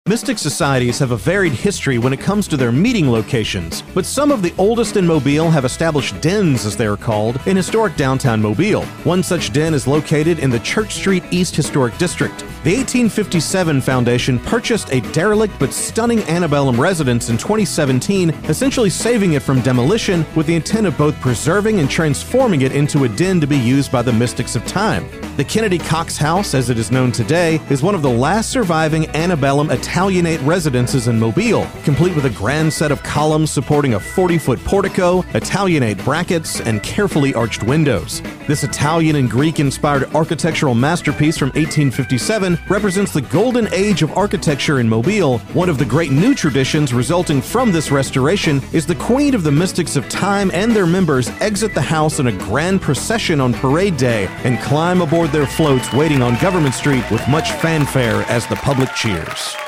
Mystic societies have a varied history when it comes to their meeting locations, but some of the oldest in Mobile have established dens, as they are called, in historic downtown Mobile. One such den is located in the Church Street East Historic District. The 1857 Foundation purchased a derelict but stunning antebellum residence in 2017, essentially saving it from demolition with the intent of both preserving and transforming it into a den to be used by the Mystics of Time. The Kennedy Cox House, as it is known today, is one of the last surviving antebellum Italianate residences in Mobile, complete with a grand set of columns supporting a 40-foot portico, Italianate brackets, and carefully arched windows. This Italian and Greek-inspired architectural masterpiece from 1857 represents the golden age of architecture in Mobile. One of the great new traditions resulting from this restoration is the Queen of the Mystics of Time and their members exit the house in a grand procession on Parade Day and climb aboard their floats waiting on Government Street with much fanfare as the public cheers.